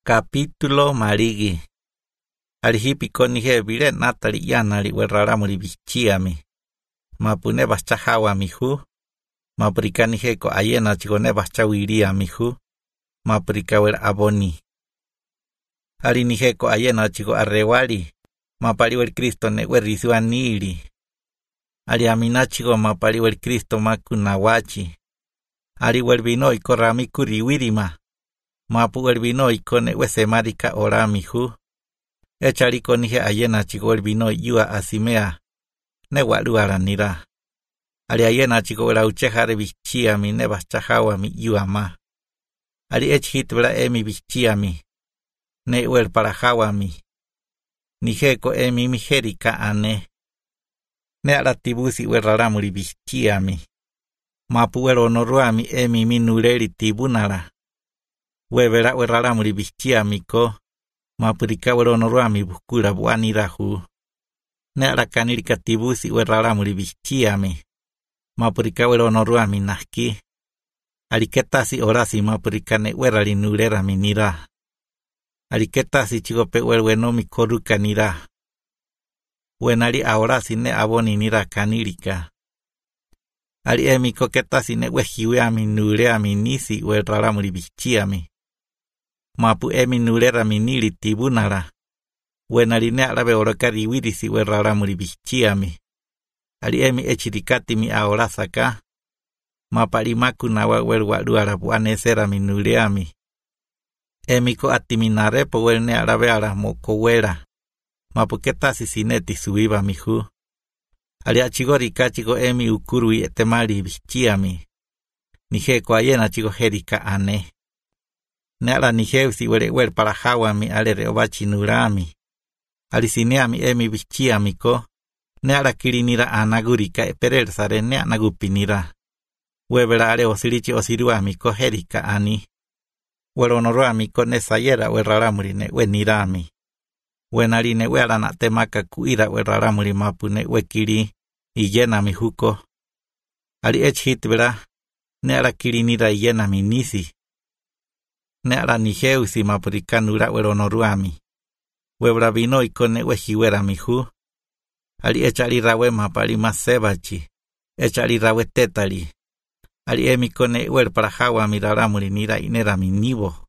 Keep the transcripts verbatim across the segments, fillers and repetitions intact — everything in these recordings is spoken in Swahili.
Capítulo marigi. Alihipiko nije vile natali yanali werraramuri bichiami. Mapune bachahawa mihu. Maprika nije ko ayena chigone bachawiria mihu. Maprika wer aboni. Ali nije ko ayena chigo arrewali. Mapali wer Cristo ne wer risuanili. Ali amina chigo mapali wer Cristo makunawachi. Ali wer binoi korami kuriwirima. Mapu el vino y con huesemárica ora mihu. Echari con nije ayena chico el vino yua asimea. Newalu aranira. Ali ayena chico la uchejare bichia mi nebachahawa mi yua ma. Ali echhit vela emi bichia mi. Ne uel parahawa mi. Nije ko emi mi jerika ane. Ne alatibusi ueraramuri bichia mi. Mapu el honorua mi emi mi nureri tibunara. Webera werraramuri bichia miko, mapurika weronoruami bukura buanirahu. Ne arakanirika tibusi werraramuri bichia mi. Mapurika weronoruami nahki. Aliketasi orasi mapurika ne werali nurera minira. Aliketasi chigope werwenomi koruka nira. Wenari aorasi ne aboni nira kanirika. Ali emiko ketasi ne wehiweami nureami nisi werraramuri bichia mi. Mapu emi nulera minili tibunara. Wenarine arabe orokari wirisi werraramuri bichiami. Ali emi echirikati mi aorasaka. Mapari makunawa werwaluara buanesera minuleami. Emi ko atiminarepo werne arabe ara mokowera. Mapu ketasi sineti suiba mihu. Ali achigorika chigo emi ukurui etemari bichiami. Nije ko ayena chigo herika ane. Nala nijeusi were wer para hawami ale reobachi nurami. Alisineami emi bichiami ko. Nala kirinira anagurika eperer sare ne anagupinira. Webera ale osirichi osiruami ko herika ani. Weronoruami ko nesayera werraramuri ne wenirami. Wenari ne werana temaka kuira werraramuri mapune wekiri iyenami huko. Ali echhit vera. Nala kirinira iyenami nisi. Ne ara nijeusi mapurika nura weronoruami. Webra vino y con wejiwera mihu. Ali echari rawe mapari masebachi. Echari rawe tetali. Ali emi con wer para hawa miraramuri nira inera minibo.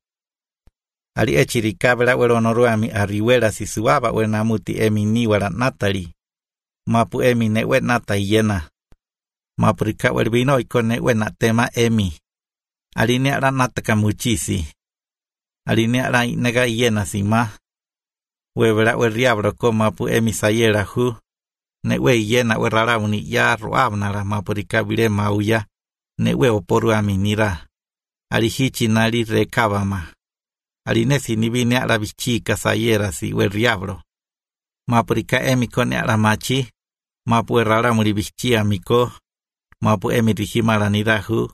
Ali echiri kabra weronoruami arriwera si suaba wenamuti emi niwara natali. Mapu emi ne we nata yena. Mapurika wer vino y con we natema emi. Ali ne ara nataka muchisi. Alinea la nega yena sima. Webera werriabro ko mapu emisayera hu. Ne we yena werraramuni ya roabnara mapurika vire mauya. Ne we oporu aminira. Alihichi nari rekabama. Alinesi nibine ala bichika sayera si werriabro. Mapurika emiko ne ala machi. Mapu werraramuri bichia miko. Mapu emirihimara nirahu.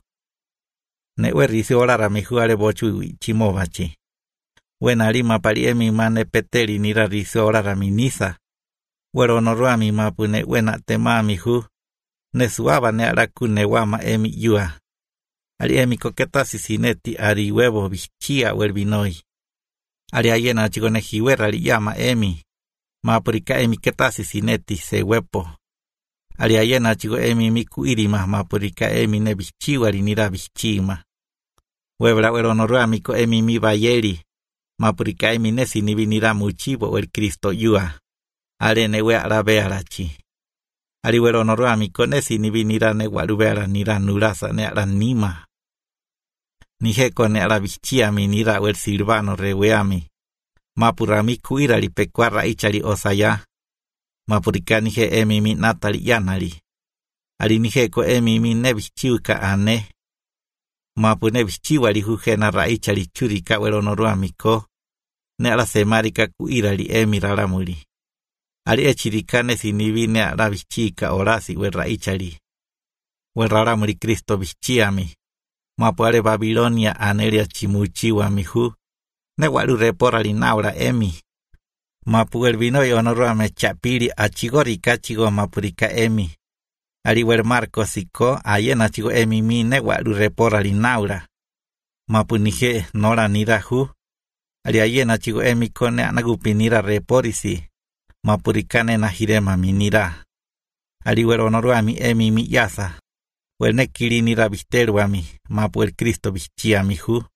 Ne we risi olara mihu ale bochu chimobachi. Wenari mapari emi mane peteri nira riso orara minisa. Weronoruami mapune wena temami hu. Nesuaba ne arakune wama emi yua. Ali emi koketasi sineti ari huevo bichia werbinoi. Ali ayena chigone hiwera li yama emi. Mapurika emi ketasi sineti se huepo. Ali ayena chigo emi miku irima mapurika emi ne bichiwa nira bichima. Webra weronoruami ko emi mi bayeri. Mapurika emi nesi ni vinira muchibo el Cristo yua. Ale newe arabe arachi. Ali weronoruami ko nesi ni vinira ne walubera nira nurasa ne aranima. Nije ko ne arabichia mi nira wel silvano reweami. Mapurami kuira li pekwara ichari osaya. Mapurika nije emi mi natali yanali. Ali nije ko emi mi nebichiuka ane. Mapu nebichiwa li hujena raichari churika weronoruami ko. Ne ala semarika kuira li emi raramuri. Ali echirika nesi nibine ala bichika orasi werraichari. Werraramuri Cristo bichiami. Mapu ale Babilonia anelia chimuchiwa mihu. Ne walu repora li naura emi. Mapu el vino y honoruame chapiri achigorika chigo mapurika emi. Ali wer Marco siko ayena chigo emi mi ne walu repora li naura. Mapu nije nora nirahu. Ali ayena chigo emi kone anagupinira reporisi. Mapurikane na hirema minira. Ali weronoruami emi mi yasa. Wene kirinira bisteruami. Mapu el Cristo bichiami hu.